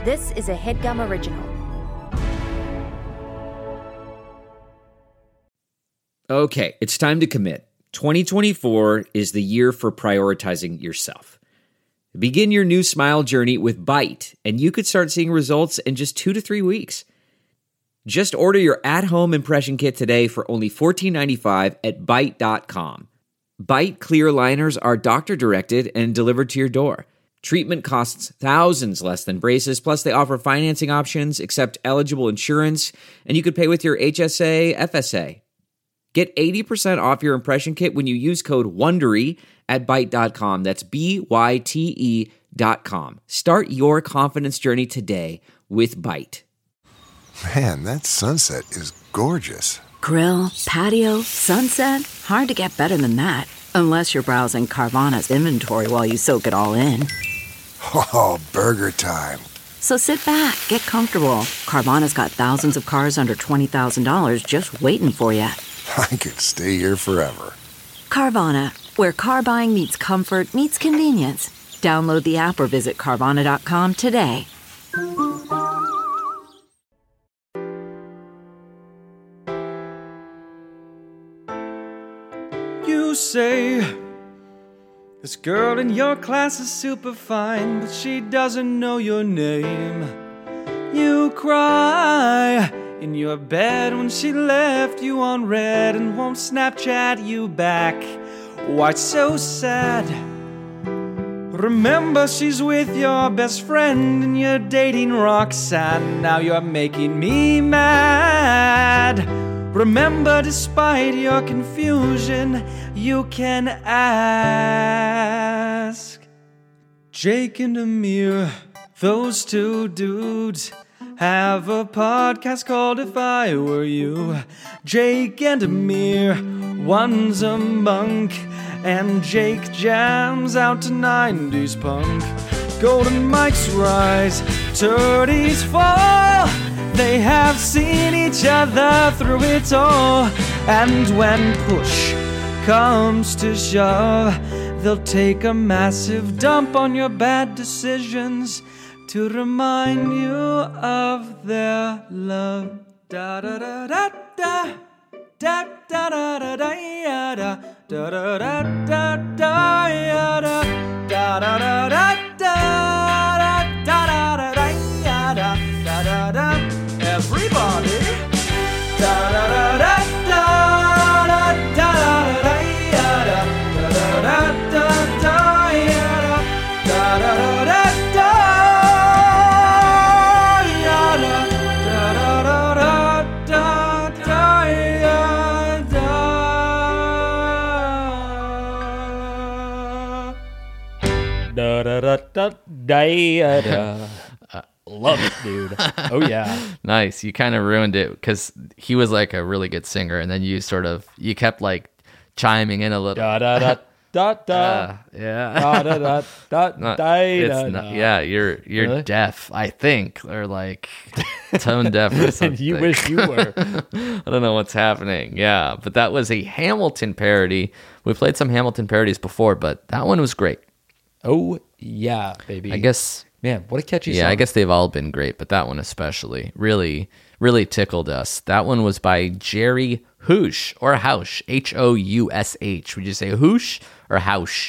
This is a HeadGum original. Okay, it's time to commit. 2024 is the year for prioritizing yourself. Begin your new smile journey with Byte, and you could start seeing results in just 2 to 3 weeks. Just order your at-home impression kit today for only $14.95 at Byte.com. Byte clear liners are doctor-directed and delivered to your door. Treatment costs thousands less than braces, plus they offer financing options, accept eligible insurance, and you could pay with your HSA, FSA. Get 80% off your impression kit when you use code WONDERY at Byte.com. That's BYTE.com. Start your confidence journey today with Byte. Man, that sunset is gorgeous. Grill, patio, sunset. Hard to get better than that. Unless you're browsing Carvana's inventory while you soak it all in. Oh, burger time. So sit back, get comfortable. Carvana's got thousands of cars under $20,000 just waiting for you. I could stay here forever. Carvana, where car buying meets comfort, meets convenience. Download the app or visit Carvana.com today. You say this girl in your class is super fine, but she doesn't know your name. You cry in your bed when she left you on red and won't Snapchat you back. Why so sad? Remember she's with your best friend and you're dating Roxanne. Now you're making me mad. Remember, despite your confusion, you can ask. Jake and Amir, those two dudes, have a podcast called If I Were You. Jake and Amir, one's a monk, and Jake jams out to 90s punk. Golden mics rise, turdies fall. They have seen each other through it all. And when push comes to shove, they'll take a massive dump on your bad decisions to remind you of their love. Da da da da da da da da da da da da da da da da da da da. Everybody. Da da da da da da da da da da Love it, dude. Oh yeah. Nice. You kind of ruined it because he was like a really good singer, and then you kept like chiming in a little. Da da da da da. Yeah. Da da da da da. Yeah, you're really? Deaf, I think, or like tone deaf or something. And you wish you were. I don't know what's happening. Yeah, but that was a Hamilton parody. We played some Hamilton parodies before, but that one was great. Oh yeah, baby. I guess. Man, what a catchy song. Yeah, I guess they've all been great, but that one especially really, really tickled us. That one was by Jerry Housh, or Housh, Housh. Would you say Housh or Housh?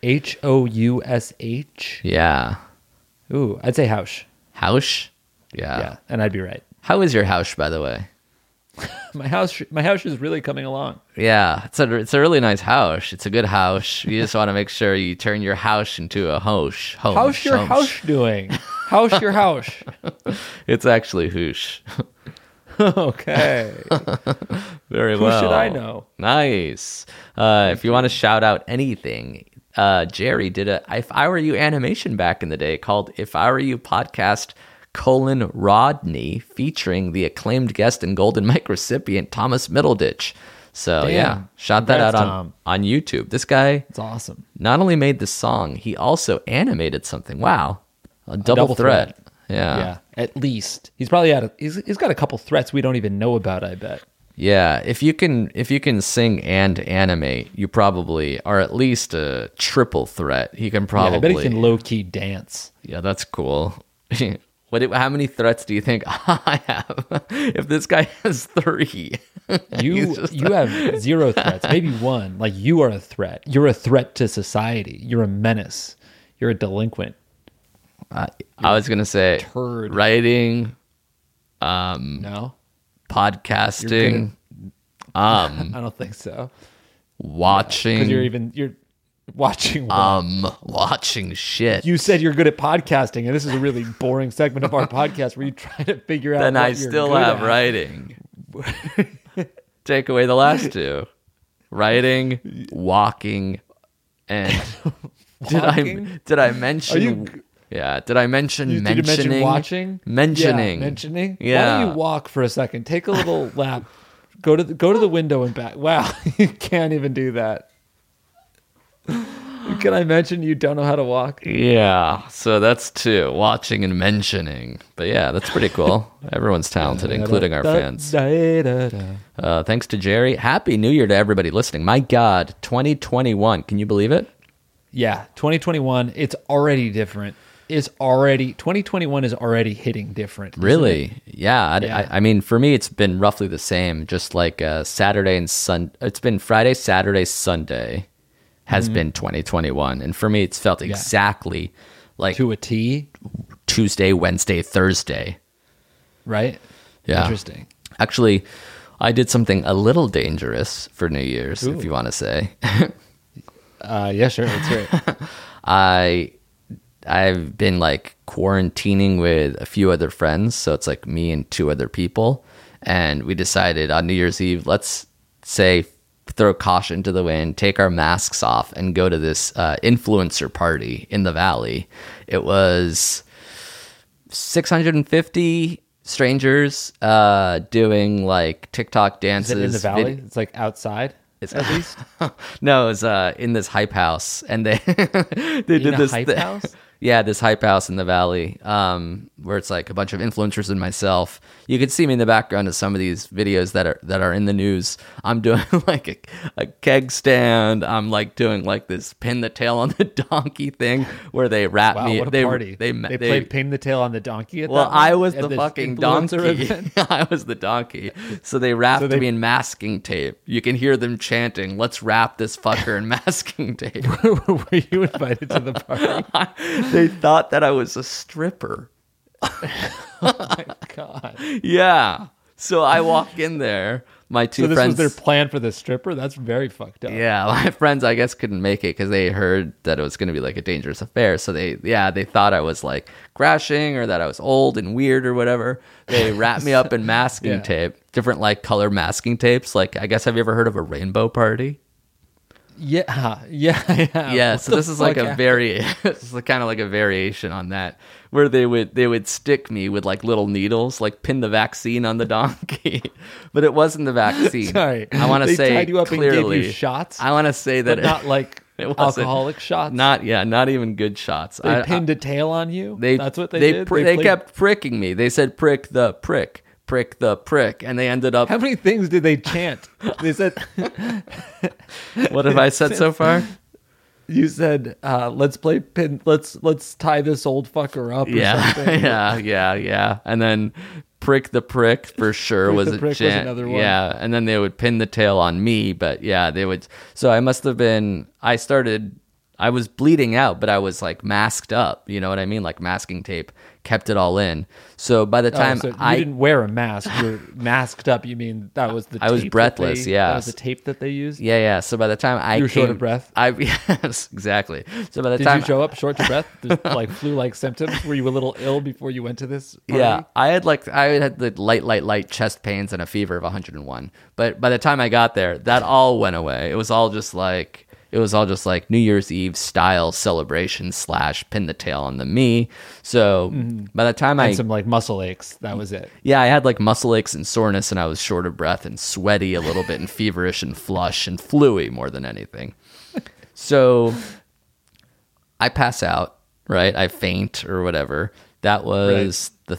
Housh? Yeah. Ooh, I'd say Housh. Housh? Yeah. Yeah, and I'd be right. How is your house, by the way? My house is really coming along. Yeah, it's a really nice house. It's a good house. You just want to make sure you turn your house into a house. How's your house doing? How's your house? It's actually hoosh. Okay. Very well. Who should I know? Nice. If you want to shout out anything, Jerry did a If I Were You animation back in the day called If I Were You Podcast Rodney, featuring the acclaimed guest and Golden Mic recipient Thomas Middleditch. So yeah, shout that out on YouTube. This guy, it's awesome. Not only made the song, he also animated something. Wow, a double threat. Yeah, at least he's probably he's got a couple threats we don't even know about, I bet. Yeah, if you can sing and animate, you probably are at least a triple threat. He can probably. Yeah, I bet he can low key dance. Yeah, that's cool. How many threats do you think I have? If this guy has 3, You have 0 threats, maybe 1. Like, you are a threat. You're a threat to society. You're a menace. You're a delinquent. I was gonna say Turd. writing, No, podcasting, I don't think so. watching. Because you're watching. What? Watching shit. You said you're good at podcasting, and this is a really boring segment of our podcast where you try to figure out. Then what I you're still good have at. writing. Take away the last 2. Writing, walking, and Walking? did I mention? Are you- Yeah. Did I mention Did you mentioning? mention watching? Mentioning. Yeah, mentioning. Yeah. Why don't you walk for a second? Take a little lap. Go to the window and back. Wow, you can't even do that. Can I mention you don't know how to walk? Yeah. So that's 2. Watching and mentioning. But yeah, that's pretty cool. Everyone's talented, including our fans. Thanks to Jerry. Happy New Year to everybody listening. My God, 2021. Can you believe it? Yeah, 2021. It's already different. 2021 is already hitting different. isn't Really? it? Yeah. I mean, for me, it's been roughly the same. Just like Saturday and Sunday. It's been Friday, Saturday, Sunday has been 2021. And for me, it's felt exactly like To a T, Tuesday, Wednesday, Thursday. right? Yeah. Interesting. Actually, I did something a little dangerous for New Year's, if you want to say. Yeah, sure. That's right. I've been like quarantining with a few other friends, so it's like me and 2 other people, and we decided on New Year's Eve, let's say throw caution to the wind, take our masks off, and go to this influencer party in the Valley. It was 650 strangers doing like TikTok dances. Is it in the valley? It's like outside. It's at least No, it was in this hype house, and they did a this hype house? Yeah, this hype house in the Valley, where it's like a bunch of influencers and myself. You can see me in the background of some of these videos that are in the news. I'm doing like a keg stand. I'm like doing like this pin the tail on the donkey thing where they rap wow, me. what a party! They played pin the tail on the donkey. At Well, that I one? was At the this fucking influencer donkey. event? I was the donkey. So they rapped me in masking tape. You can hear them chanting, "Let's rap this fucker in masking tape." Were you invited to the party? They thought that I was a stripper. God. Yeah. So I walk in there. My 2 So this friends. was their plan for the stripper? That's very fucked up. Yeah, my friends, I guess, couldn't make it because they heard that it was going to be like a dangerous affair. So they thought I was like crashing or that I was old and weird or whatever. They wrapped me up in masking tape, different like color masking tapes. Like, I guess, have you ever heard of a rainbow party? Yeah. Yeah, What so the this is like fuck a happened? this is kind of like a variation on that, where they would stick me with like little needles, like pin the vaccine on the donkey, but it wasn't the vaccine. Sorry. I want to They say tied you up and gave you clearly. shots? I want to say that But not like it wasn't. alcoholic shots. Not even good shots. They pinned a tail on you. That's what they did. They played- kept pricking me. They said prick the prick, and they ended up. How many things did they chant? They said. What have I said so far? You said, "Let's play pin. Let's tie this old fucker up." Or Yeah, something. yeah. And then prick the prick for sure Prick was the a prick was chant. another one. Yeah, and then they would pin the tail on me, but yeah, they would. So I must have been. I was bleeding out, but I was like masked up. You know what I mean? Like masking tape kept it all in. So by the time So you didn't wear a mask. You were masked up. You mean that was the? I was tape breathless, That yeah. that was the tape that they used. Yeah. So by the time I You were came, short of breath? Yes, exactly. So by the Did time you show up short to breath? There's, like flu-like symptoms? Were you a little ill before you went to this party? Yeah, I had the light chest pains and a fever of 101. But by the time I got there, that all went away. It was all just like New Year's Eve style celebration / pin the tail on the me. So by the time And some like muscle aches. That was it. I had like muscle aches and soreness, and I was short of breath and sweaty a little bit and feverish and flush and fluey more than anything. So I pass out, right? I faint or whatever. That was the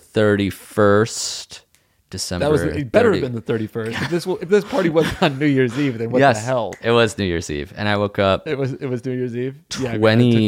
31st December. That was it. Better have been the 31st. If this party wasn't on New Year's Eve, then what the hell? It was New Year's Eve, and I woke up It was New Year's Eve. Yeah, I 20. took that.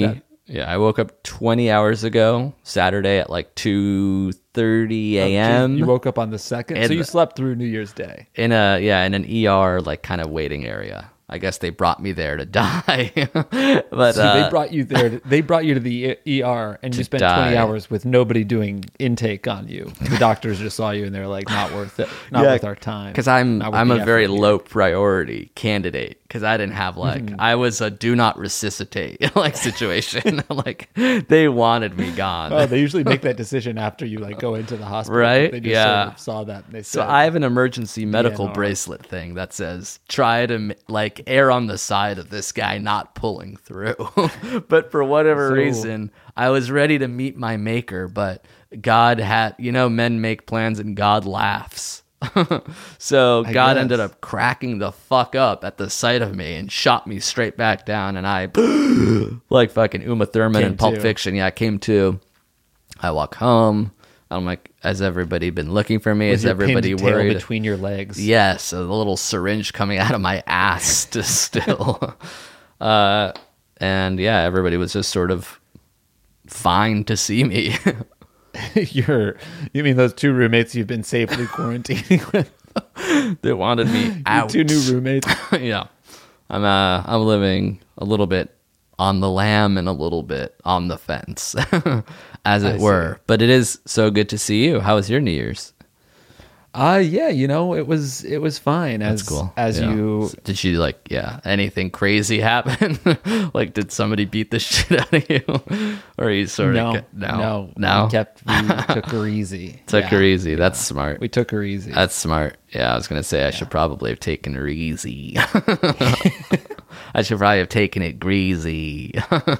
Yeah, I woke up 20 hours ago, Saturday at like 2:30 a.m. You woke up on the 2nd, so And- you slept through New Year's Day. in an ER like kind of waiting area. I guess they brought me there to die. But So they brought you there. They brought you to the ER, and you spent 20 die. hours with nobody doing intake on you. The doctors just saw you, and they're like, "Not worth it. Not worth our time." because I'm Not worth a the very effort here. low priority candidate because I didn't have like I was a do not resuscitate like situation. Like they wanted me gone. Oh, they usually make that decision after you like go into the hospital. Right? They just Yeah. sort of saw that. And they So said, I have an emergency medical DNR. bracelet thing that says try to like err on the side of this guy not pulling through. But for whatever So- reason, I was ready to meet my maker, but God had, men make plans and God laughs. So God ended guess. up cracking the fuck up at the sight of me and shot me straight back down, and I like fucking Uma Thurman in Came Pulp to. Fiction. Yeah, I came to. I walk home. I'm like, has everybody been looking for me? with Is your everybody pinned tail worried? between your legs? Yes, a little syringe coming out of my ass to still. And yeah, everybody was just sort of fine to see me. You mean those two roommates you've been safely quarantining with? They wanted me out. Two new roommates. Yeah, I'm living a little bit on the lam and a little bit on the fence, as it were. But it is so good to see you. How was your New Year's? Yeah, it was fine. As That's cool. As Yeah. you Did you anything crazy happen? Like, did somebody beat the shit out of you, or you sort of no. no? We took her easy. Took Yeah. her easy. That's smart. We took her easy. That's smart. Yeah, I was gonna say I should probably have taken her easy. I should probably have taken it greasy.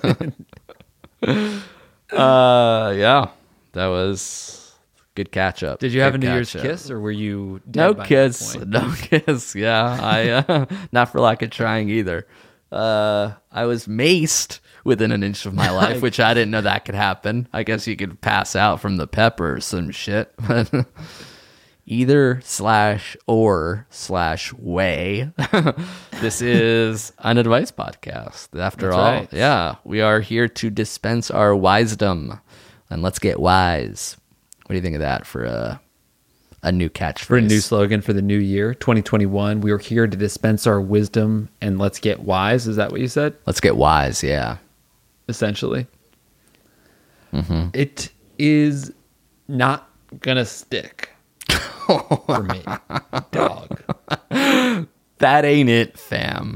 Yeah, that was good catch up. Did you have a Good New Year's catch up. kiss, or were you dead No by that kiss, point? no kiss. Yeah, I not for lack of trying either. I was maced within an inch of my life, which I didn't know that could happen. I guess you could pass out from the pepper or some shit. But either/or/way. This is an advice podcast. After That's all, right. yeah, we are here to dispense our wisdom, and let's get wise. What do you think of that for a new catchphrase? For a new slogan for the new year, 2021, we are here to dispense our wisdom and let's get wise. Is that what you said? Let's get wise. Yeah. Essentially. It is not gonna stick for me, dog. That ain't it, fam.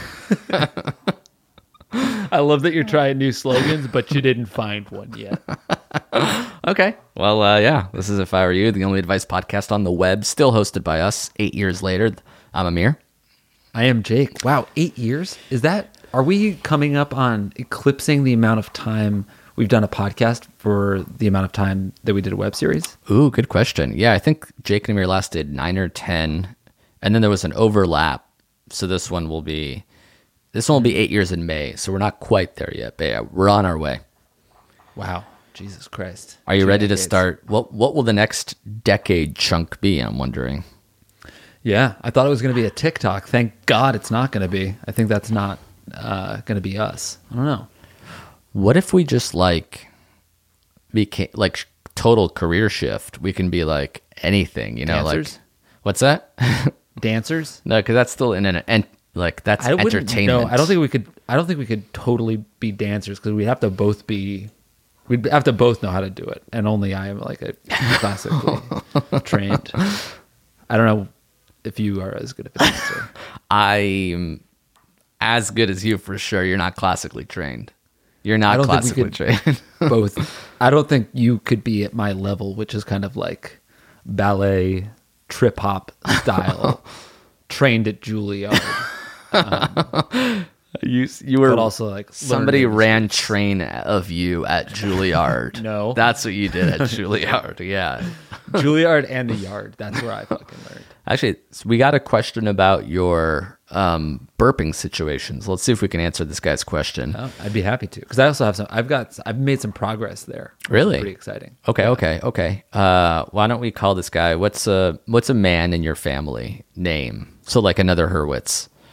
I love that you're trying new slogans, but you didn't find one yet. Okay. Well, yeah, this is If I Were You, the only advice podcast on the web, still hosted by us 8 years later. I'm Amir. I am Jake. Wow, 8 years? Are we coming up on eclipsing the amount of time we've done a podcast for the amount of time that we did a web series? Ooh, good question. Yeah, I think Jake and Amir last did 9 or 10, and then there was an overlap. So this one will be 8 years in May. So we're not quite there yet, but yeah, we're on our way. Wow. Jesus Christ. Are you 2 ready to decades. start? What will the next decade chunk be? I'm wondering. Yeah, I thought it was going to be a TikTok. Thank God it's not going to be. I think that's not going to be us. I don't know. What if we just became like total career shift? We can be like anything, Dancers? like what's that? Dancers? No, because that's still that's entertainment. No, I don't think we could. I don't think we could totally be dancers because we'd have to both be. We'd have to both know how to do it, and only I am like a classically trained. I don't know if you are as good of a dancer. I'm as good as you for sure. You're not classically trained. You're I not don't think we classically trained. Both. I don't think you could be at my level, which is kind of like ballet, trip hop style, trained at Juilliard. You were But also like somebody learned ran train of you at Juilliard. No. That's what you did at Juilliard. Yeah. Juilliard and the Yard. That's where I fucking learned. Actually, we got a question about your burping situations. Let's see if we can answer this guy's question. Oh, I'd be happy to, because I also have some. I've made some progress there. which is Really? pretty exciting. Okay. Why don't we call this guy? What's a man in your family name? So like another Hurwitz.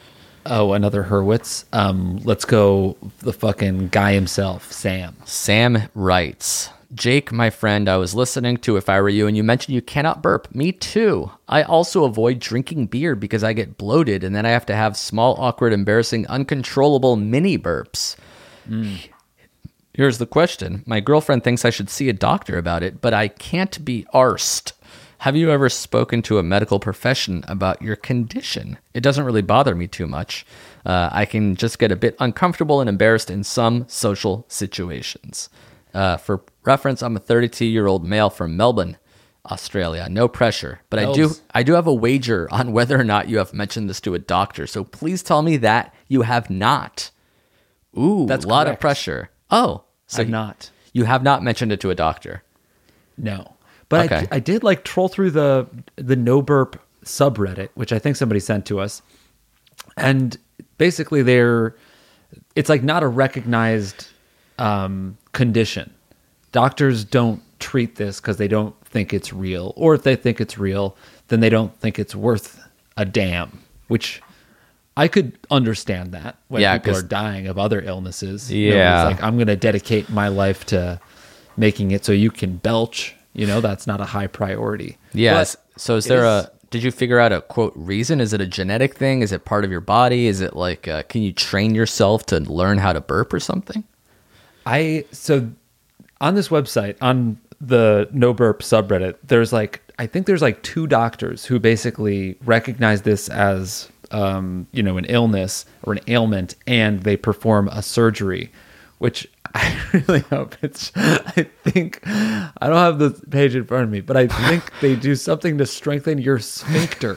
Oh, another Hurwitz. Let's go the fucking guy himself, Sam. Sam writes, Jake, my friend, I was listening to If I Were You, and you mentioned you cannot burp. Me too. I also avoid drinking beer because I get bloated, and then I have to have small, awkward, embarrassing, uncontrollable mini burps. Here's the question. My girlfriend thinks I should see a doctor about it, but I can't be arsed. Have you ever spoken to a medical profession about your condition? It doesn't really bother me too much. I can just get a bit uncomfortable and embarrassed in some social situations. For reference, I'm a 32-year-old male from Melbourne, Australia. No pressure, but I do have a wager on whether or not you have mentioned this to a doctor. So please tell me that you have not. Ooh, That's a lot of correct. pressure. Oh, so I've not. You have not mentioned it to a doctor. No. But Okay. I did like troll through the no burp subreddit, which I think somebody sent to us. And basically it's like not a recognized condition. Doctors don't treat this because they don't think it's real. Or if they think it's real, then they don't think it's worth a damn, which I could understand that when Yeah, people 'cause- are dying of other illnesses. Yeah. Nobody's like, I'm going to dedicate my life to making it so you can belch. That's not a high priority. Yes. But So is it there did you figure out a quote reason? Is it a genetic thing? Is it part of your body? Is it like, can you train yourself to learn how to burp or something? So on this website, on the no burp subreddit, I think there's like two doctors who basically recognize this as, an illness or an ailment, and they perform a surgery, which I really hope I don't have the page in front of me, but I think they do something to strengthen your sphincter.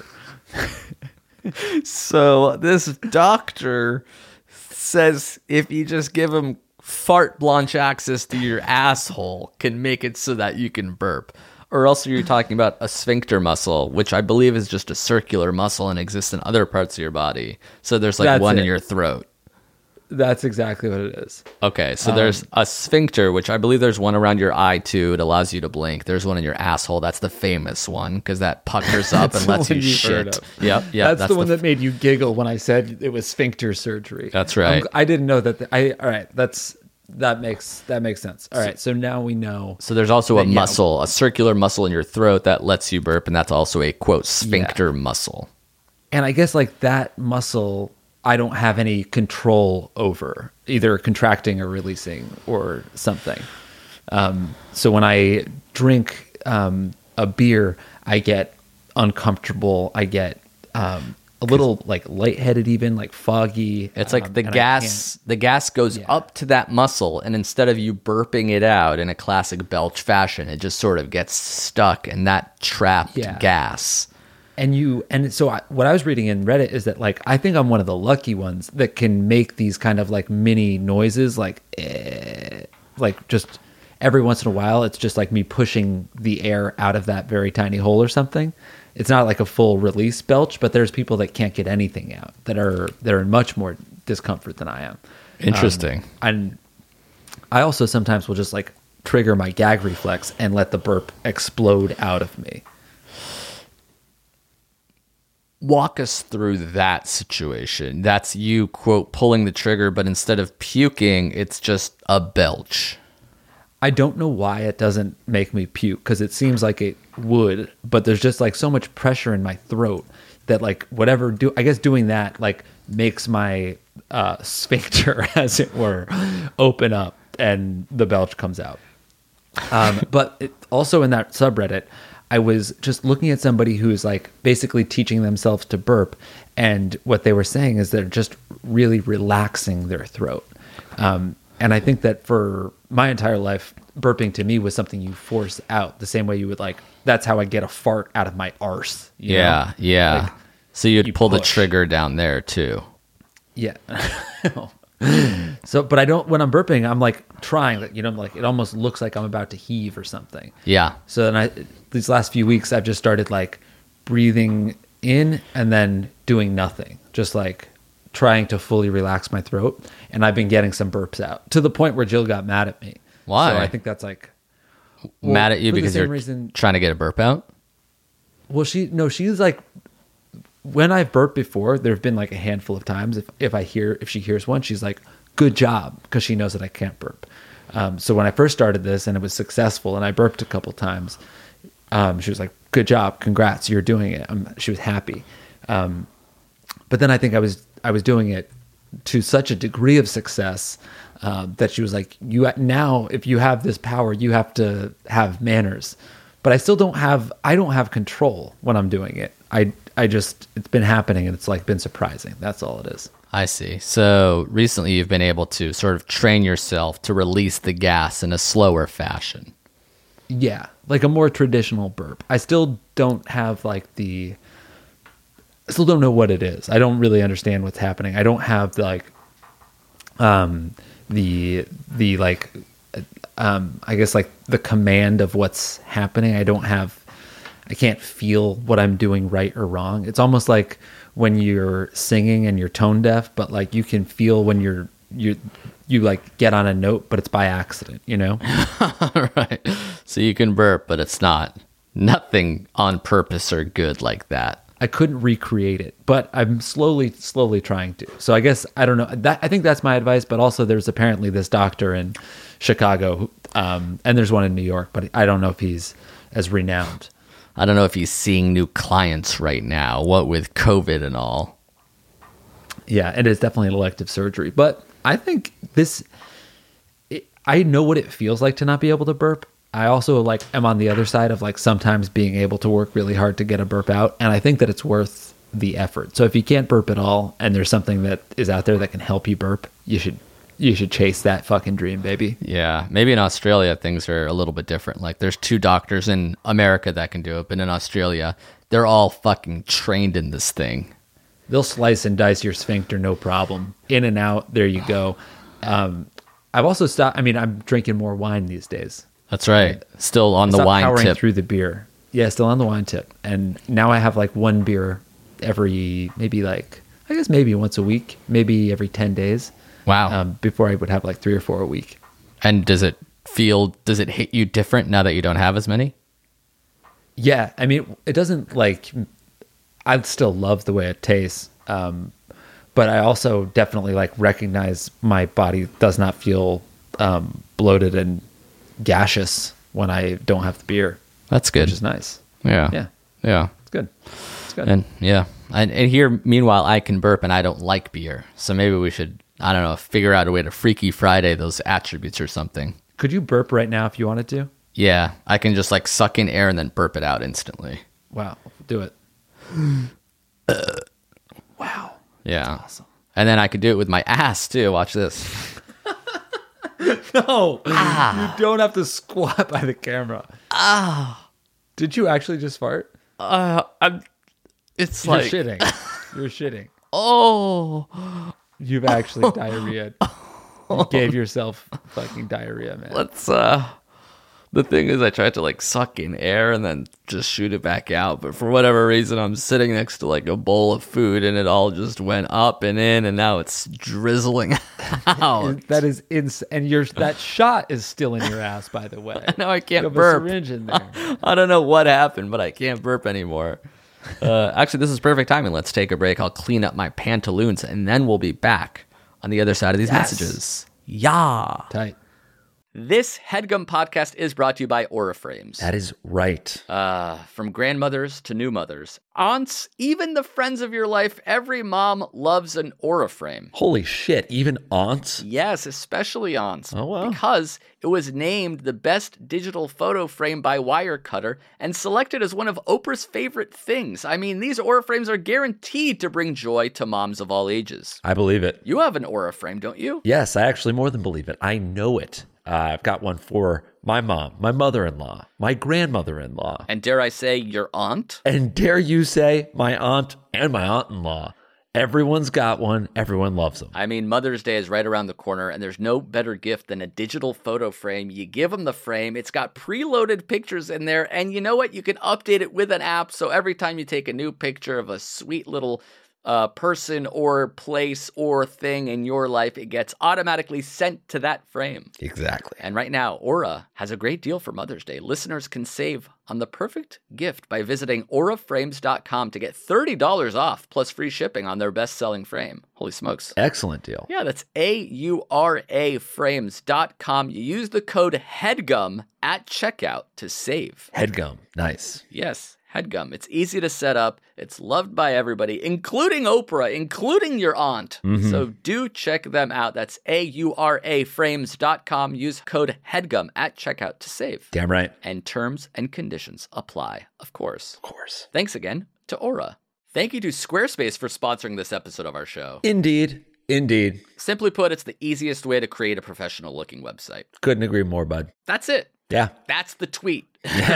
So this doctor says if you just give him fart blanche access to your asshole, can make it so that you can burp. Or else you're talking about a sphincter muscle, which I believe is just a circular muscle and exists in other parts of your body. So there's like That's one it. in your throat. That's exactly what it is. Okay, so there's a sphincter, which I believe there's one around your eye too. It allows you to blink. There's one in your asshole. That's the famous one because that puckers up and That's the lets you one you've heard shit. of. Yep. That's the one that made you giggle when I said it was sphincter surgery. That's right. I didn't know that. All right. That makes sense. All right. So now we know. So there's also a Yeah. muscle, a circular muscle in your throat that lets you burp, and that's also a quote sphincter muscle. And I guess like that muscle, I don't have any control over, either contracting or releasing or something. So when I drink a beer, I get uncomfortable. I get a little like lightheaded, even like foggy. It's like the and I gas goes up to that muscle, and instead of you burping it out in a classic belch fashion, it just sort of gets stuck in that trapped Yeah. gas. What I was reading in Reddit is that like I think I'm one of the lucky ones that can make these kind of like mini noises, like just every once in a while. It's just like me pushing the air out of that very tiny hole or something. It's not like a full release belch, but there's people that can't get anything out that are in much more discomfort than I am. Interesting. And I also sometimes will just like trigger my gag reflex and let the burp explode out of me. Walk us through that situation. That's you, quote, pulling the trigger, but instead of puking, it's just a belch. I don't know why it doesn't make me puke, because it seems like it would, but there's just like so much pressure in my throat that like I guess doing that like makes my sphincter, as it were, open up and the belch comes out. But also in that subreddit, I was just looking at somebody who's like basically teaching themselves to burp, and what they were saying is they're just really relaxing their throat. And I think that for my entire life, burping to me was something you force out the same way you would like, that's how I get a fart out of my arse. you know? Yeah. Like, So you'd you pull the push. trigger down there too. Yeah. So, but I don't, when I'm burping, I'm like trying, like, like it almost looks like I'm about to heave or something. Yeah. So then these last few weeks, I've just started like breathing in and then doing nothing, just like trying to fully relax my throat. And I've been getting some burps out to the point where Jill got mad at me. Why? So I think that's like Mad at you for the because same you're reason- trying to get a burp out? Well, she's like when I've burped before, there have been like a handful of times if she hears one, she's like, good job, because she knows that I can't burp. So when I first started this and it was successful and I burped a couple times, she was like, good job, congrats, you're doing it. She was happy. But then I think I was doing it to such a degree of success that she was like, now if you have this power, you have to have manners. But I still don't have control when I'm doing it. I just, it's been happening and it's like been surprising. That's all it is. I see. So recently you've been able to sort of train yourself to release the gas in a slower fashion. Yeah, like a more traditional burp. I still don't have I still don't know what it is. I don't really understand what's happening. I don't have I guess like the command of what's happening. I can't feel what I'm doing right or wrong. It's almost like when you're singing and you're tone deaf, but like you can feel when you like get on a note, but it's by accident, you know? Right. So you can burp, but it's nothing on purpose or good like that. I couldn't recreate it, but I'm slowly trying to. So I guess, I don't know. I think that's my advice, but also there's apparently this doctor in Chicago, and there's one in New York, but I don't know if he's as renowned. I don't know if he's seeing new clients right now, what with COVID and all. Yeah, it is definitely an elective surgery, but I think I know what it feels like to not be able to burp. I also am on the other side of sometimes being able to work really hard to get a burp out. And I think that it's worth the effort. So if you can't burp at all and there's something that is out there that can help you burp, you should chase that fucking dream, baby. Yeah. Maybe in Australia, things are a little bit different. Like there's 2 doctors in America that can do it, but in Australia, they're all fucking trained in this thing. They'll slice and dice your sphincter, no problem. In and out, there you go. I've also stopped. I mean, I'm drinking more wine these days. That's right. Still on the wine powering tip. Through the beer. Yeah, still on the wine tip. And now I have one beer every, maybe once a week, maybe every 10 days. Wow. Before I would have 3 or 4 a week. And does it hit you different now that you don't have as many? Yeah. I mean, it doesn't I still love the way it tastes. But I also definitely recognize my body does not feel bloated and gaseous when I don't have the beer. That's good. Which is nice. Yeah. It's good. And yeah. And here, meanwhile, I can burp and I don't like beer. So maybe we should, I don't know, figure out a way to Freaky Friday those attributes or something. Could you burp right now if you wanted to? Yeah. I can just suck in air and then burp it out instantly. Wow. Do it. Wow. Yeah. That's awesome. And then I could do it with my ass too. Watch this. No, you don't have to squat by the camera. Did you actually just fart? It's You're shitting. You're shitting. Oh. You've actually diarrhea. You gave yourself fucking diarrhea, man. Let's the thing is I tried to suck in air and then just shoot it back out, but for whatever reason I'm sitting next to a bowl of food and it all just went up and in and now it's drizzling out. That is and that shot is still in your ass, by the way. Now I can't you have burp. A syringe in there. I don't know what happened, but I can't burp anymore. Actually, this is perfect timing. Let's take a break. I'll clean up my pantaloons and then we'll be back on the other side of these messages. Yeah. Tight. This HeadGum podcast is brought to you by Auraframes. That is right. From grandmothers to new mothers, aunts, even the friends of your life, every mom loves an Auraframe. Holy shit, even aunts? Yes, especially aunts. Oh, wow. Because it was named the best digital photo frame by Wirecutter and selected as one of Oprah's favorite things. I mean, these Auraframes are guaranteed to bring joy to moms of all ages. I believe it. You have an Auraframe, don't you? Yes, I actually more than believe it. I know it. I've got one for my mom, my mother-in-law, my grandmother-in-law. And dare I say, your aunt? And dare you say, my aunt and my aunt-in-law. Everyone's got one. Everyone loves them. I mean, Mother's Day is right around the corner, and there's no better gift than a digital photo frame. You give them the frame. It's got preloaded pictures in there, and you know what? You can update it with an app, so every time you take a new picture of a sweet little person or place or thing in your life, it gets automatically sent to that frame. Exactly. And right now, Aura has a great deal for Mother's Day. Listeners can save on the perfect gift by visiting auraframes.com to get $30 off plus free shipping on their best-selling frame. Holy smokes. Excellent deal. Yeah, that's auraframes.com. You use the code HEADGUM at checkout to save. Headgum. Nice. Yes, HEADGUM. It's easy to set up. It's loved by everybody, including Oprah, including your aunt. So do check them out. That's auraframes.com. Use code HEADGUM at checkout to save. Damn right. And terms and conditions apply, of course. Of course. Thanks again to Aura. Thank you to Squarespace for sponsoring this episode of our show. Indeed. Indeed. Simply put, it's the easiest way to create a professional-looking website. Couldn't agree more, bud. That's it. Yeah. That's the tweet.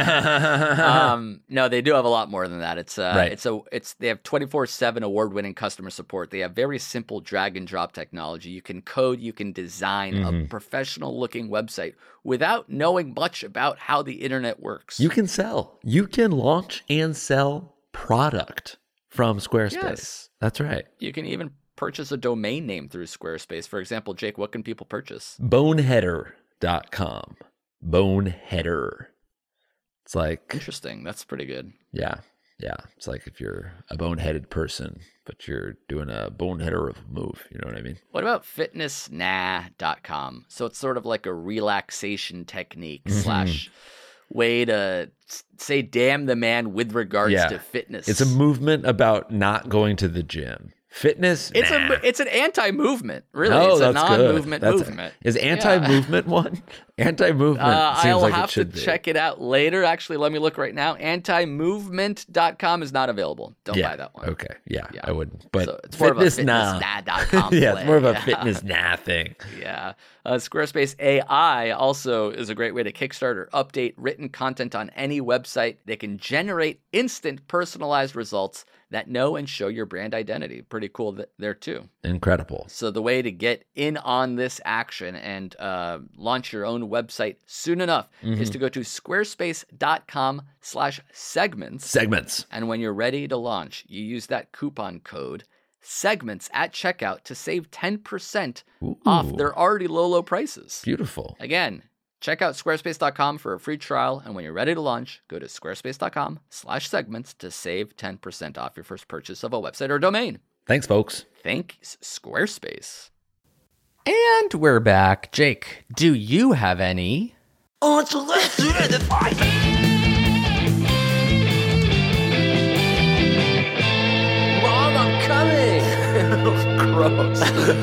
No, they do have a lot more than that. They have 24/7 award-winning customer support. They have very simple drag and drop technology. You can code, you can design a professional-looking website without knowing much about how the internet works. You can sell. You can launch and sell product from Squarespace. Yes. That's right. You can even purchase a domain name through Squarespace. For example, Jake, what can people purchase? Boneheader.com. Boneheader. It's like, Interesting. That's pretty good. yeah. It's like if you're a boneheaded person, but you're doing a boneheader of a move. You know what I mean? What about fitnessnah.com? So it's sort of like a relaxation technique slash way to say damn the man with regards to fitness. It's a movement about not going to the gym. Fitness? It's an anti-movement, really. Oh, it's a that's non-movement good. movement. Is anti-movement one? Anti-movement seems I'll like have it should to be. check it out later. Actually, let me look right now. Antimovement.com is not available. Don't buy that one. Okay. Yeah, I wouldn't. But So it's more of a fitness nah. fitnessnah.com Yeah, it's more of a play. fitness nah thing. Yeah. Squarespace AI also is a great way to kickstart or update written content on any website. They can generate instant personalized results that know and show your brand identity. Pretty cool there too. Incredible. So the way to get in on this action and launch your own website soon enough is to go to squarespace.com/segments. Segments. And when you're ready to launch, you use that coupon code segments at checkout to save 10% off their already low prices. Beautiful. Again, check out squarespace.com for a free trial. And when you're ready to launch, go to squarespace.com/segments to save 10% off your first purchase of a website or domain. Thanks, folks. Thanks, Squarespace. And we're back. Jake, do you have any? Oh, so let's do the fight. Mom, I'm coming. Gross.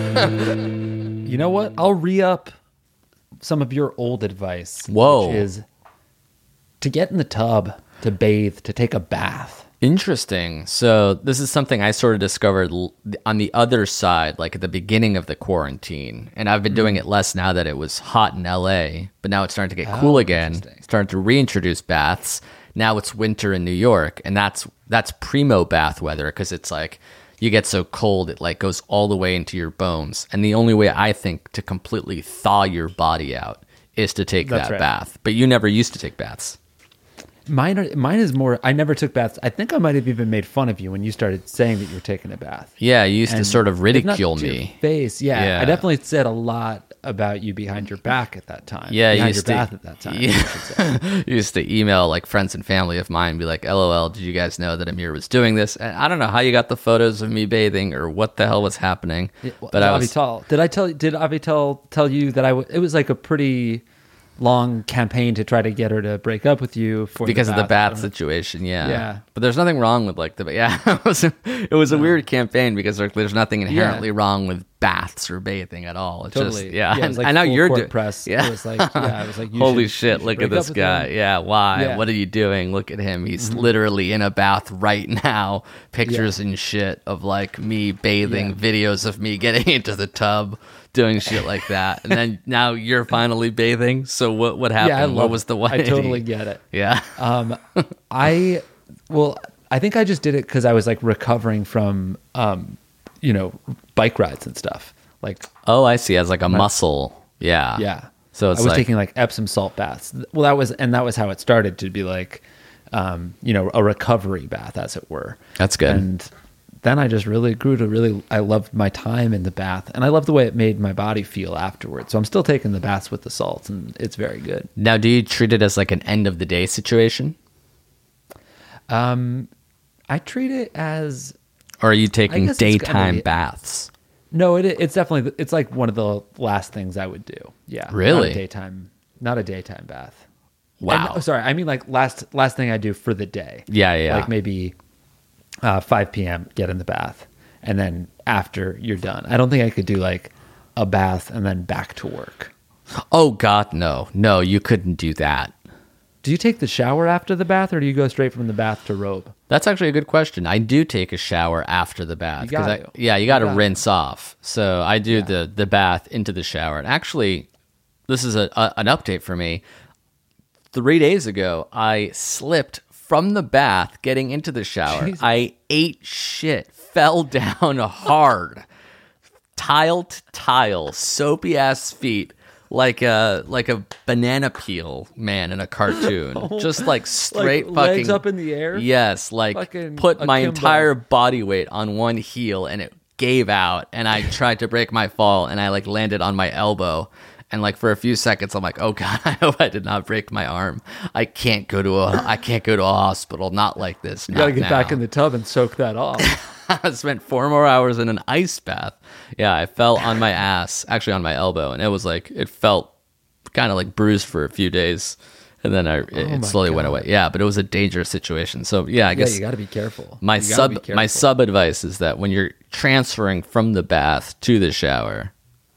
You know what? I'll re-up some of your old advice. Whoa. Which is to get in the tub, to bathe, to take a bath. Interesting. So this is something I sort of discovered on the other side, like at the beginning of the quarantine. And I've been doing it less now that it was hot in LA, but now it's starting to get cool again. Starting to reintroduce baths. Now it's winter in New York, and that's primo bath weather because it's like you get so cold it like goes all the way into your bones. And the only way I think to completely thaw your body out is to take that bath. But you never used to take baths. Mine is more, I never took baths. I think I might have even made fun of you when you started saying that you were taking a bath. Yeah, you used to sort of ridicule Not to your me. face. Yeah, Yeah. I definitely said a lot about you behind your back at that time. Yeah, behind you your used to, bath at that time. Yeah. I should say. You used to email like friends and family of mine, be like, "LOL, did you guys know that Amir was doing this?" And I don't know how you got the photos of me bathing or what the hell was happening, but I was. Avital, did Avital tell you that it was like a pretty long campaign to try to get her to break up with you Because of the bath situation, yeah. Yeah. But there's nothing wrong with like it was a weird campaign because there's nothing inherently wrong with baths or bathing at all. It's Totally. just yeah. It was like I know full you're court doing press. Yeah. It was like I was like, holy you shit! should Look at break this up with guy. him. Yeah, why? Yeah. What are you doing? Look at him. He's literally in a bath right now. Pictures and shit of like me bathing. Videos of me getting into the tub, doing shit like that. And then now you're finally bathing. So what happened? Yeah, I love what was the it. way? I totally get it. Yeah. I think I just did it because I was like recovering from bike rides and stuff. Like Oh, I see. As like a muscle. Yeah. yeah. So it's I was like taking like Epsom salt baths. Well, that was how it started to be like a recovery bath, as it were. That's good. And then I just really grew to I loved my time in the bath, and I love the way it made my body feel afterwards. So I'm still taking the baths with the salts, and it's very good. Now, do you treat it as like an end of the day situation? I treat it as, Or are you taking guess it's daytime kinda- baths? no, it's definitely, it's like one of the last things I would do. Yeah. Really? Not a daytime bath. Wow. And, sorry, I mean like last thing I do for the day. Yeah. Like maybe 5 p.m. get in the bath, and then after you're done. I don't think I could do like a bath and then back to work. Oh God, no, you couldn't do that. Do you take the shower after the bath, or do you go straight from the bath to robe? That's actually a good question. I do take a shower after the bath. You gotta. You got to You gotta. rinse off. So I do the bath into the shower. And actually, this is an update for me. 3 days ago, I slipped from the bath getting into the shower. Jesus. I ate shit, fell down hard, tile to tile, soapy ass feet. Like a banana peel man in a cartoon, just like straight Like fucking legs up in the air? Yes, like Fucking put my akimbo. entire body weight on one heel, and it gave out. And I tried to break my fall, and I like landed on my elbow. And like for a few seconds, I'm like, oh God, I hope I did not break my arm. I can't go to a hospital, not like this. You got to get back in the tub and soak that off. I spent 4 more hours in an ice bath. Yeah, I fell on my ass, actually on my elbow, and it was like, it felt kind of like bruised for a few days, and then it slowly went away. Yeah, but it was a dangerous situation. So yeah, I guess you got to be careful. my You gotta be careful. sub advice is that when you're transferring from the bath to the shower,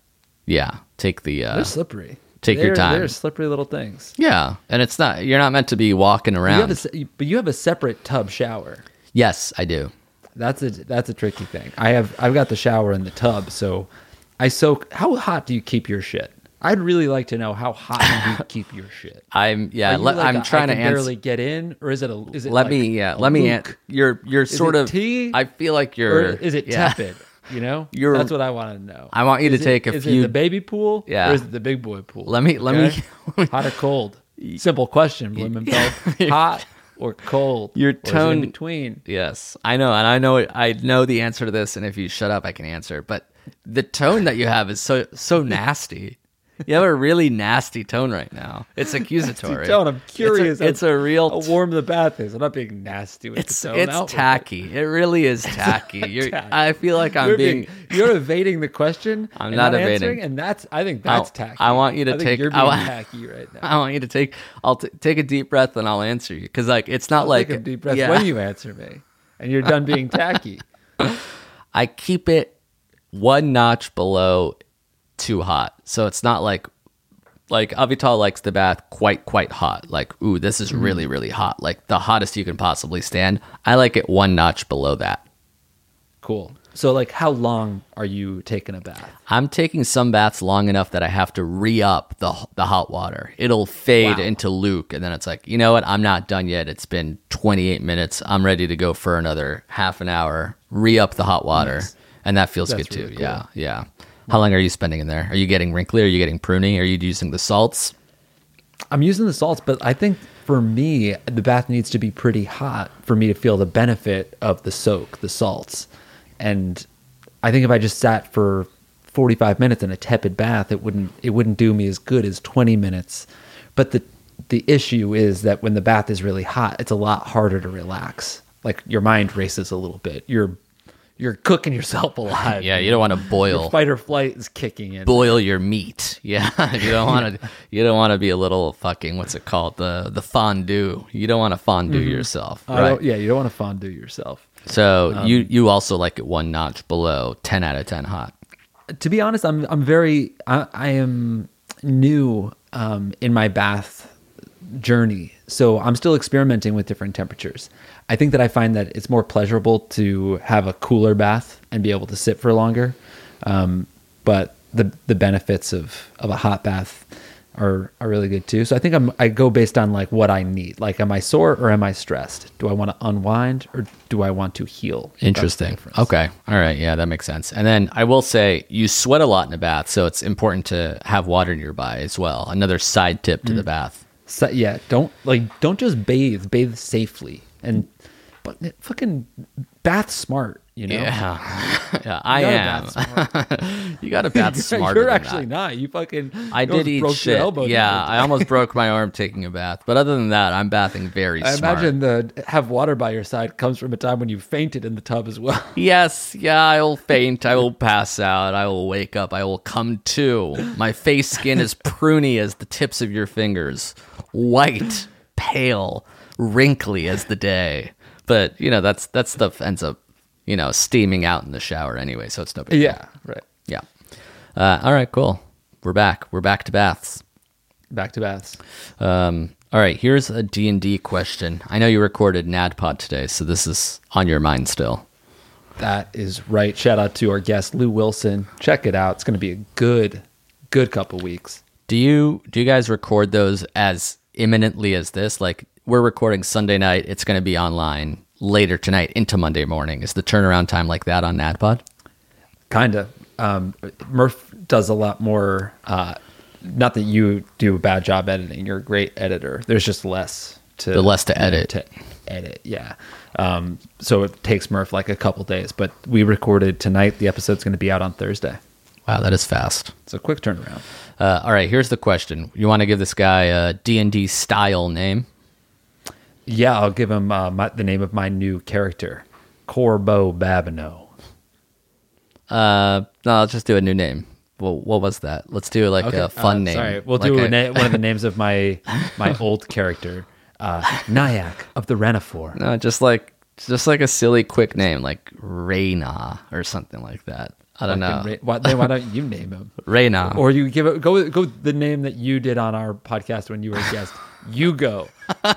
take the They're slippery. take your time. They're slippery little things. Yeah, and you're not meant to be walking around. But you have a separate tub shower. Yes, I do. That's a tricky thing. I've got the shower in the tub, so I soak. How hot do you keep your shit? I'd really like to know how hot you keep your shit. I'm Are you like I'm trying I to can answer. barely get in, or is it a? Is it Let like me a answer. luke? You're sort it of tea? I feel like Or you're. is it yeah. tepid? You know, You're- that's what I want to know. I want you to Is take a Is few- it the baby pool? Yeah. Or is it the big boy pool? Let me hot or cold? Simple question, Blumenfeld. Hot or cold? Your Or is it tone- in between. Yes, I know, and I know the answer to this. And if you shut up, I can answer. But the tone that you have is so nasty. You have a really nasty tone right now. It's accusatory. Tone. I'm curious. It's a real. How warm the bath is. I'm not being nasty with It's the tone. Out with it. tacky. It really is tacky. tacky. I feel like I'm being. You're evading the question. I'm and not answering, evading. and I think that's I- tacky. I want you to I think take- You're I being want- tacky right now. I want you to take. Take a deep breath and I'll answer you because like it's not like Take a deep breath yeah. when you answer me, and you're done being tacky. I keep it one notch below too hot, so it's not like Avital likes the bath quite hot. Like, ooh, this is really, really hot. Like the hottest you can possibly stand. I like it one notch below that. Cool. So, like, how long are you taking a bath? I'm taking some baths long enough that I have to re-up the hot water. It'll fade Wow. into Luke, and then it's like, you know what? I'm not done yet. It's been 28 minutes. I'm ready to go for another half an hour. Re-up the hot water, and that feels That's good too. really cool. Yeah. How long are you spending in there? Are you getting wrinkly? Are you getting pruny? Are you using the salts? I'm using the salts, but I think for me, the bath needs to be pretty hot for me to feel the benefit of the soak, the salts. And I think if I just sat for 45 minutes in a tepid bath, it wouldn't do me as good as 20 minutes. But the issue is that when the bath is really hot, it's a lot harder to relax. Like your mind races a little bit. You're cooking yourself alive. Yeah, you don't want to Your boil fight or flight is kicking in. boil your meat. Yeah, you don't want to be a little fucking what's it called the fondue. You don't want to fondue yourself, right? You don't want to fondue yourself. So you also like it one notch below 10 out of 10 hot. To be honest, I am new in my bath journey, so I'm still experimenting with different temperatures. I think that I find that it's more pleasurable to have a cooler bath and be able to sit for longer. But the benefits of a hot bath are really good too. So I think I go based on like what I need. Like, am I sore or am I stressed? Do I want to unwind or do I want to heal? That's the Interesting. difference. Okay. All right. Yeah, that makes sense. And then I will say you sweat a lot in a bath, so it's important to have water nearby as well. Another side tip to the bath. So, yeah, don't just bathe safely. And but fucking bath smart, you know? Yeah, I gotta am. bath smart. You got to bath smarter. You're than actually that. not. You fucking. I you almost did eat broke your shit. elbow the Yeah, other I day. almost broke my arm taking a bath. But other than that, I'm bathing very I smart. imagine the have water by your side comes from a time when you fainted in the tub as well. Yes, yeah, I will faint. I will pass out. I will wake up. I will come to. My face skin is pruny as the tips of your fingers, white, pale, wrinkly as the day. But that stuff ends up, steaming out in the shower anyway. So it's no big deal. Yeah, right. Yeah. All right, cool. We're back. We're back to baths. Back to baths. All right, here's a D&D question. I know you recorded NADPOD today, so this is on your mind still. That is right. Shout out to our guest Lou Wilson. Check it out. It's going to be a good couple weeks. Do you guys record those as imminently as this? Like, we're recording Sunday night. It's going to be online later tonight into Monday morning. Is the turnaround time like that on NADPOD? Kind of. Murph does a lot more. Not that you do a bad job editing. You're a great editor. There's just less to edit. Yeah. So it takes Murph like a couple days. But we recorded tonight. The episode's going to be out on Thursday. Wow, that is fast. It's a quick turnaround. All right, here's the question. You want to give this guy a D&D style name? Yeah, I'll give him the name of my new character, Corbo Babineau. No, let's just do a new name. Well, what was that? Let's do like a fun name. Sorry, we'll like do one of the names of my old character, Nyack of the Renifor. No, just like a silly quick name like Reyna or something like that. I don't know. Why don't you name him? Reyna. Or you go the name that you did on our podcast when you were a guest. Yugo.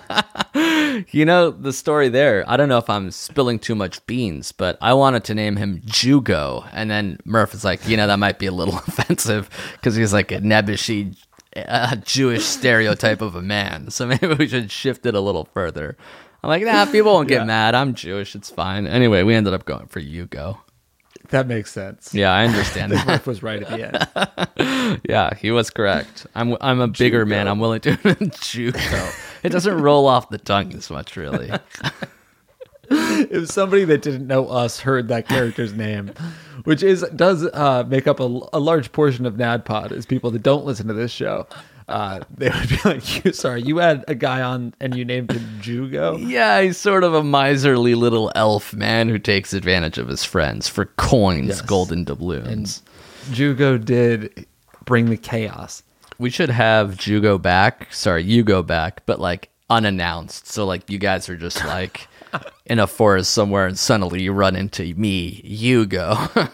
The story there, I don't know if I'm spilling too much beans, but I wanted to name him Jugo. And then Murph is like, that might be a little offensive because he's like a nebbishy Jewish stereotype of a man. So maybe we should shift it a little further. I'm like, nah, people won't get mad. I'm Jewish. It's fine. Anyway, we ended up going for Yugo. That makes sense. Yeah, I understand. Murph was right at the end. Yeah, he was correct. I'm a bigger man. I'm willing to Jugo. It doesn't roll off the tongue as much, really. If somebody that didn't know us heard that character's name, which does make up a large portion of NADPOD, is people that don't listen to this show. They would be like, you had a guy on and you named him Jugo? Yeah, he's sort of a miserly little elf man who takes advantage of his friends for coins, Yes. golden doubloons. And Jugo did bring the chaos. We should have you go back, but like unannounced. So like you guys are just like in a forest somewhere and suddenly you run into me, Yugo.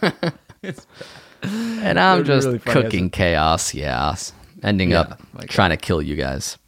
And I'm That'd be just really funny, cooking chaos, ending up like trying to kill you guys.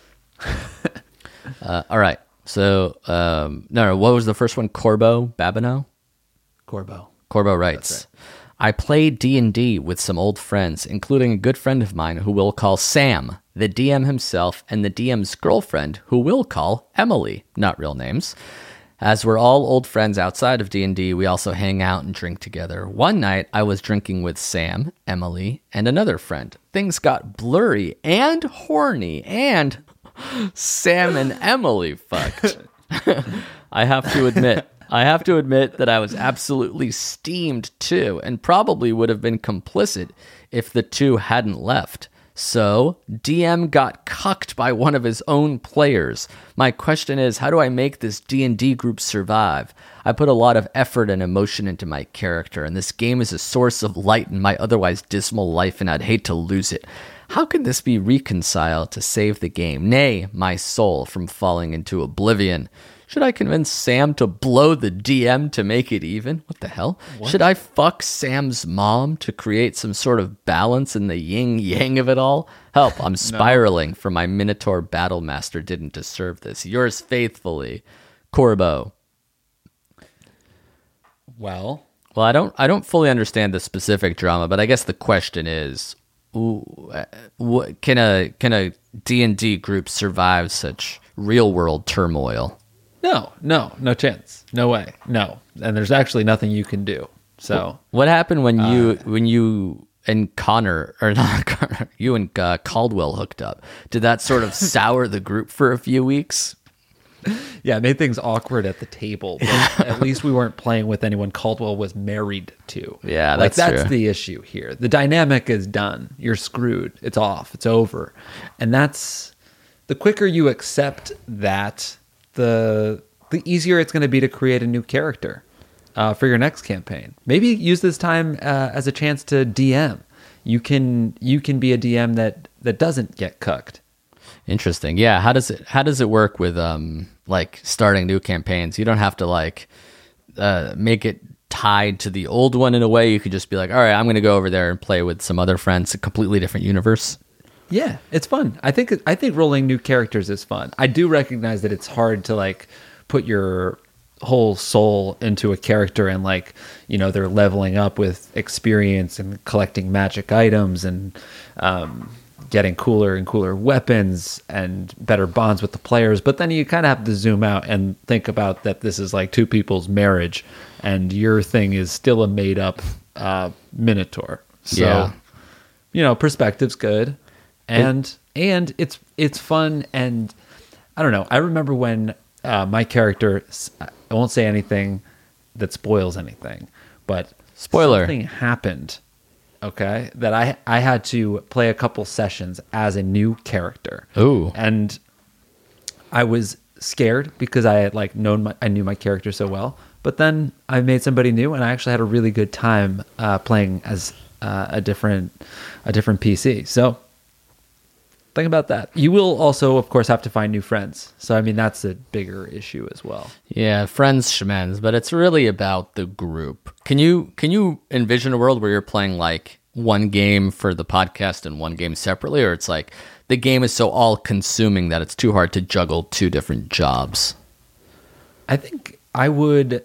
All right. So, no, what was the first one? Corbo Babineau? Corbo. Corbo writes, I played D&D with some old friends, including a good friend of mine who we'll call Sam, the DM himself, and the DM's girlfriend, who we'll call Emily, not real names. As we're all old friends outside of D&D, we also hang out and drink together. One night, I was drinking with Sam, Emily, and another friend. Things got blurry and horny, and Sam and Emily fucked. I have to admit that I was absolutely steamed too, and probably would have been complicit if the two hadn't left. So, DM got cucked by one of his own players. My question is, how do I make this D&D group survive? I put a lot of effort and emotion into my character, and this game is a source of light in my otherwise dismal life, and I'd hate to lose it. How can this be reconciled to save the game, nay, my soul, from falling into oblivion? Should I convince Sam to blow the DM to make it even? What the hell? What? Should I fuck Sam's mom to create some sort of balance in the yin-yang of it all? Help, I'm spiraling, for my Minotaur Battlemaster didn't deserve this. Yours faithfully, Corbo. Well, I don't fully understand the specific drama, but I guess the question is, can a D&D group survive such real-world turmoil? No chance. No way. No. And there's actually nothing you can do. So what happened when you and Connor, or not Connor, you and Caldwell hooked up? Did that sort of sour the group for a few weeks? Yeah, it made things awkward at the table. But at least we weren't playing with anyone Caldwell was married to. Yeah, like that's that's true. the issue here. The dynamic is done. You're screwed. It's off. It's over. And that's the quicker you accept that, the easier it's going to be to create a new character for your next campaign. Maybe use this time as a chance to DM. You can be a DM that doesn't get cucked. Interesting. Yeah. How does it work with like starting new campaigns? You don't have to like make it tied to the old one in a way. You could just be like, all right, I'm going to go over there and play with some other friends, a completely different universe. Yeah, it's fun. I think rolling new characters is fun. I do recognize that it's hard to like put your whole soul into a character and like, you know, they're leveling up with experience and collecting magic items and getting cooler and cooler weapons and better bonds with the players. But then you kind of have to zoom out and think about that this is like two people's marriage and your thing is still a made up minotaur. So, Yeah. you know, perspective's good. And it's fun. And I don't know. I remember when my character, I won't say anything that spoils anything, but Spoiler. something happened. Okay, that I had to play a couple sessions as a new character. Ooh. And I was scared because I had like I knew my character so well. But then I made somebody new, and I actually had a really good time playing as a different PC. So think about that. You will also, of course, have to find new friends. So I mean, that's a bigger issue as well. Yeah, friends, shemens, but it's really about the group. Can you envision a world where you're playing like one game for the podcast and one game separately, or it's like the game is so all consuming that it's too hard to juggle two different jobs? I think I would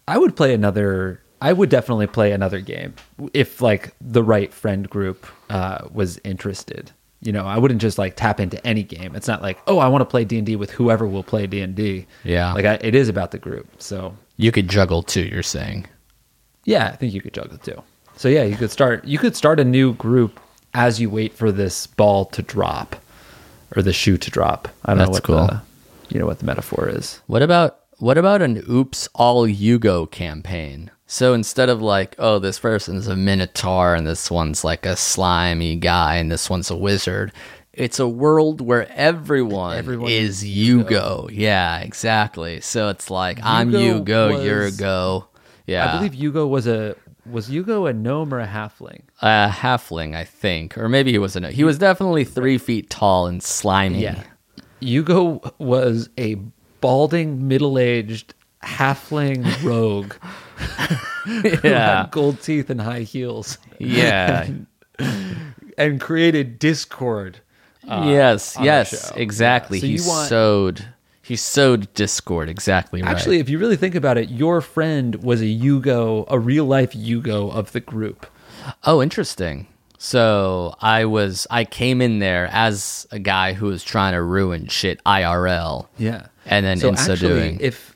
definitely play another game if like the right friend group was interested. You know, I wouldn't just like tap into any game. It's not like, oh, I want to play D&D with whoever will play D&D. Yeah. Like it is about the group. So You could juggle two, you're saying. yeah, I think you could juggle too. So yeah, you could start a new group as you wait for this ball to drop or the shoe to drop. I don't know That's what cool. what the metaphor is. What about an oops all you go campaign? So instead of like, oh, this person's a minotaur and this one's like a slimy guy and this one's a wizard, it's a world where everyone is Yugo. Yeah, exactly. So it's like I'm Yugo, you're a go. Yeah. I believe Yugo was Yugo a gnome or a halfling? A halfling, I think, or maybe he was he was definitely 3 feet tall and slimy. Yeah. Yugo was a balding, middle-aged halfling rogue. Who Yeah. had gold teeth and high heels. Yeah. And created discord. Yes, on the yes, show. exactly. Yeah. So He sowed discord. Exactly right. Actually, if you really think about it, your friend was a Yugo, a real-life Yugo of the group. Oh, interesting. So I came in there as a guy who was trying to ruin shit IRL. Yeah. And then in so doing,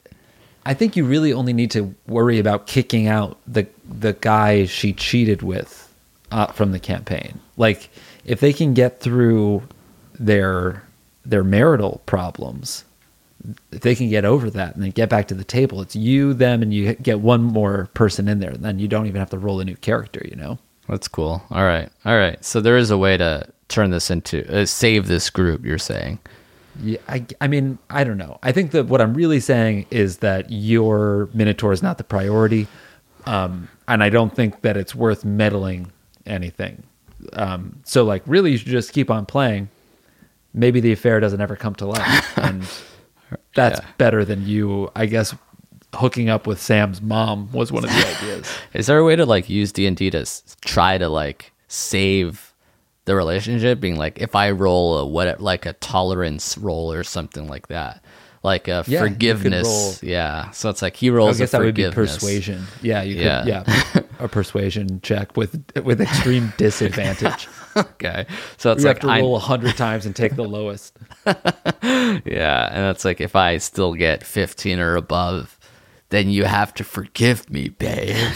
I think you really only need to worry about kicking out the guy she cheated with from the campaign. Like, if they can get through their marital problems, if they can get over that and then get back to the table, it's you, them, and you get one more person in there. Then you don't even have to roll a new character, you know? that's cool. All right. So there is a way to turn this into save this group. You're saying. Yeah, I mean, I don't know. I think that what I'm really saying is that your Minotaur is not the priority, and I don't think that it's worth meddling anything. So, like, really, you should just keep on playing. Maybe the affair doesn't ever come to light, and that's better than you, I guess. Hooking up with Sam's mom was one of the ideas. Is there a way to like use D&D to try to like save the relationship? Being like, if I roll like a tolerance roll or something like that, like a Yeah, forgiveness. Yeah. So it's like he rolls. I guess a that would be forgiveness. persuasion. Yeah, you could. Yeah. Yeah, a persuasion check with extreme disadvantage. Okay. So it's You like have to roll 100 times and take the lowest. yeah, and it's like if I still get 15 or above, then you have to forgive me, babe.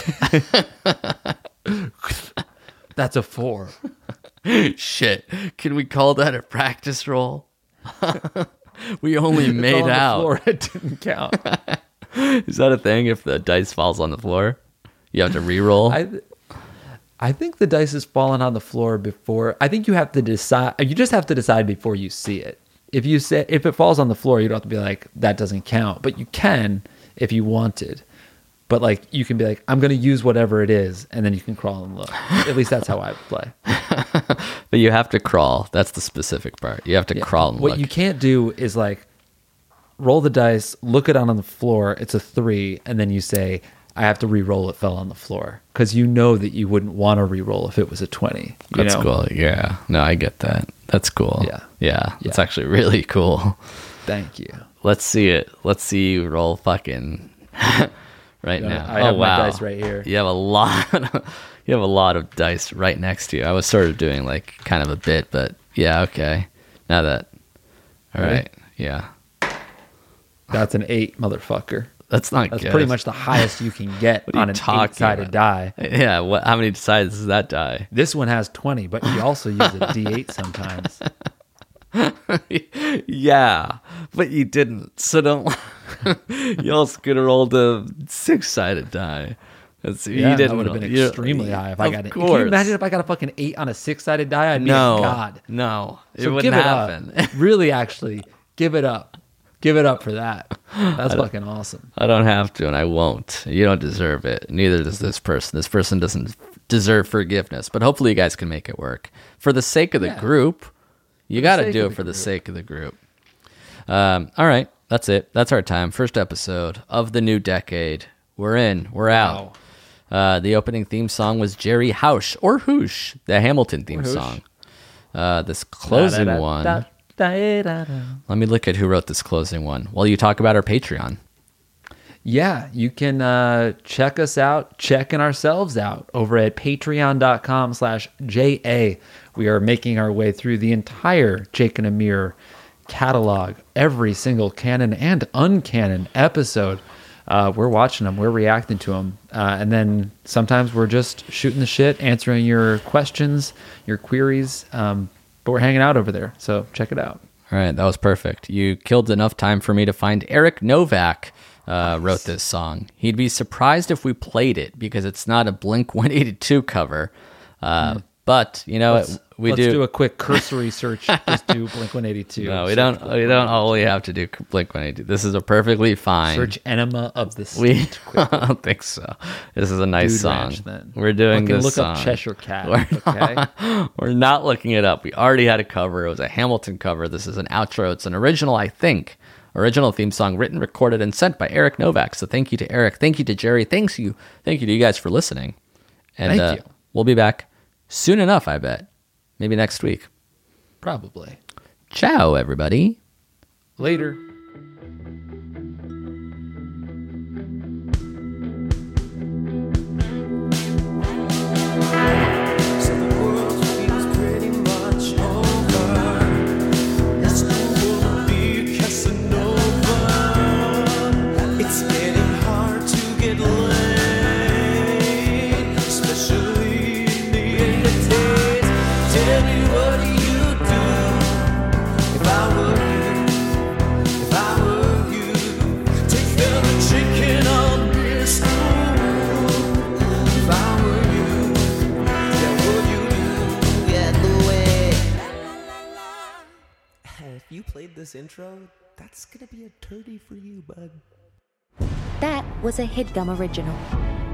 That's a 4. Shit. Can we call that a practice roll? We only If it made fell on the out. floor, it didn't count. Is that a thing? If the dice falls on the floor, you have to re-roll. I think the dice is falling on the floor before. I think you have to decide. You just have to decide before you see it. If it falls on the floor, you don't have to be like, that doesn't count. But you can if you wanted. But like you can be like, I'm going to use whatever it is, and then you can crawl and look. At least that's how I play. But you have to crawl. That's the specific part. You have to crawl and What look. you can't do is like roll the dice, look it on the floor. It's a 3, and then you say, I have to re-roll. It fell on the floor, because you know that you wouldn't want to re-roll if it was a 20. That's cool. Yeah. No, I get that. That's cool. Yeah. It's actually really cool. Thank you. Let's see it. Let's see you roll fucking right now. I have my dice right here. You have a lot. You have a lot of dice right next to you. I was sort of doing like kind of a bit, but yeah, okay. Now that. All Ready? right. Yeah. That's an 8, motherfucker. That's not That's good. pretty much the highest you can get What are you on an talking 8-sided about? die. Yeah. How many sides does that die? This one has 20, but you also use a D8 sometimes. Yeah, but you didn't. So don't. You also could have rolled a 6-sided die. You Yeah, didn't. that would have been extremely high if I got it. Of Can you course. imagine if I got a fucking 8 on a 6-sided die? I'd be No, a god. no, it So wouldn't give it happen. up. Really, actually, give it up. Give it up for that. That's fucking awesome. I don't have to, and I won't. You don't deserve it. Neither does this person. This person doesn't deserve forgiveness. But hopefully, you guys can make it work for the sake of the group. You got to sake do of it the for the group. sake of the group. All right, that's it. That's our time. First episode of the new decade. We're in. We're out. The opening theme song was Jerry Housh or Hoosh, the Hamilton theme song. This closing one. Let me look at who wrote this closing one while you talk about our Patreon. Yeah, you can check us out, checking ourselves out over at patreon.com/JA. We are making our way through the entire Jake and Amir catalog, every single canon and uncanon episode. We're watching them, we're reacting to them. And then sometimes we're just shooting the shit, answering your questions, your queries. But we're hanging out over there, so check it out. All right, that was perfect. You killed enough time for me to find Eric Novak wrote this song. He'd be surprised if we played it because it's not a Blink-182 cover. But you know, Let's do a quick cursory search. Just do Blink-182. No, we don't. We don't only have to do Blink-182. This is a perfectly fine. Search Enema of the We State. I don't think so. This is a nice Dude song. Ranch, then. We're doing Fucking this look song. up Cheshire Cat. We're, we're not looking it up. We already had a cover. It was a Hamilton cover. This is an outro. It's an original, I think. Original theme song written, recorded, and sent by Eric Novak. So thank you to Eric. Thank you to Jerry. Thank you to you guys for listening. And Thank you. We'll be back soon enough, I bet. Maybe next week. Probably. Ciao, everybody. Later. So the world feels pretty much over. Let's go be Casanova. It's getting hard to get laid, especially in the days. Tell me, what do you do if I were you? If I were you, take down the chicken on this school. If I were you. If you played this intro, that's gonna be a 30 for you, bud. That was a HeadGum original.